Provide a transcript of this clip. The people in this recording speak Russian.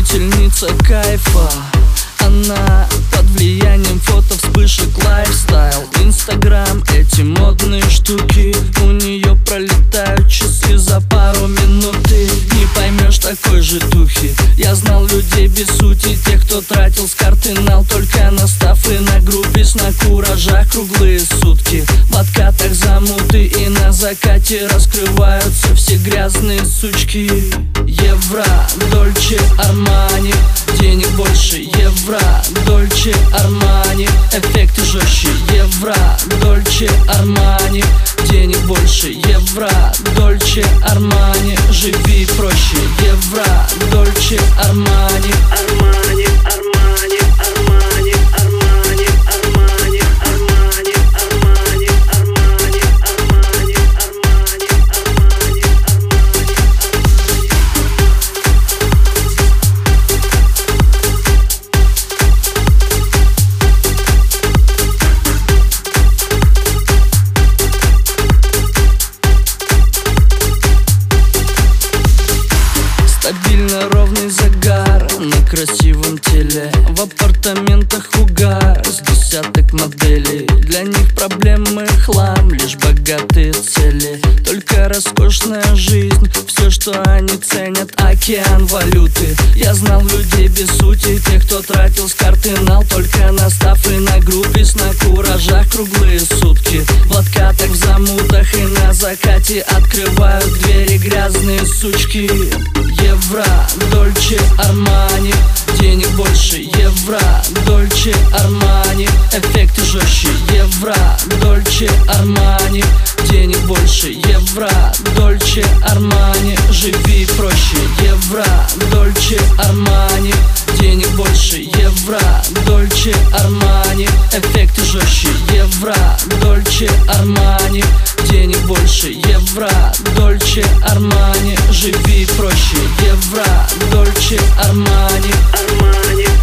Любительница кайфа, она под влиянием фото, вспышек, лайфстайл, инстаграм. Эти модные штуки у нее пролетают часы за пару минут. Ты не поймешь такой житухи. Я знал людей без сути, тех, кто тратил с карты нал только на стафы, на группис, на куражах круглые сутки. В откатах замуты и на закате раскрываются все грязные сучки. Евро, Дольче, Армани, денег больше. Евро, Дольче, Армани, эффекты жестче. Евро, Дольче, Армани, денег больше. Евро, Дольче, Армани, живи проще. Евро, Дольче, Армани, Армани, Армани, Армани, Армани, Армани, Армани, Армани, Армани, Армани, Армани, Армани, стабильно ровный загар на красивом теле. В апартаментах угар с десяток моделей. Для них проблемы хлам, лишь богатые цели. Только роскошная жизнь, все, что они ценят, океан валюты. Я знал людей без сути, тех, кто тратил с карты нал только на стафы, на группис, на куражах круглые сутки. В откатах, в замутах и на закате открывают двери грязные сучки. Евро, Дольче, Армани, денег больше. Евро, Дольче, Армани, эффекты жестче. Евро, Дольче, Армани, денег больше. Евро, Дольче, Армани, живи проще. Евро, Дольче, Армани, денег больше. Евро, Дольче, Армани, эффекты жестче. Евро, Дольче, Армани, денег больше. Евро, Дольче, Армани, живи проще. Евро, Дольче, Армани, Армани.